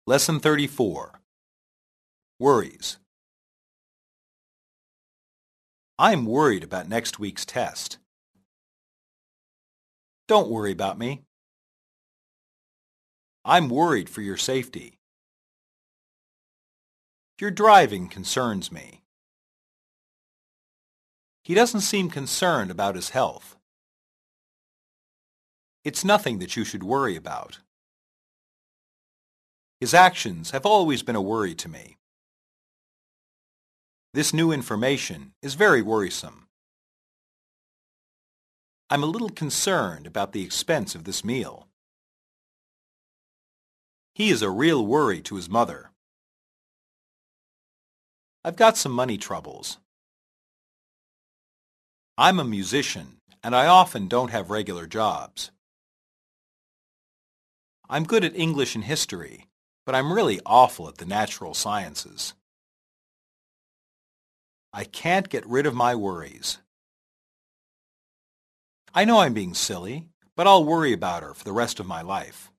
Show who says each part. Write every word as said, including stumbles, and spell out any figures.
Speaker 1: Lesson thirty-four. Worries. I'm worried about next week's test. Don't worry about me. I'm worried for your safety. Your driving concerns me. He doesn't seem concerned about his health. It's nothing that you should worry about. His actions have always been a worry to me. This new information is very worrisome. I'm a little concerned about the expense of this meal. He is a real worry to his mother. I've got some money troubles. I'm a musician, and I often don't have regular jobs. I'm good at English and history, but I'm really awful at the natural sciences. I can't get rid of my worries. I know I'm being silly, but I'll worry about her for the rest of my life.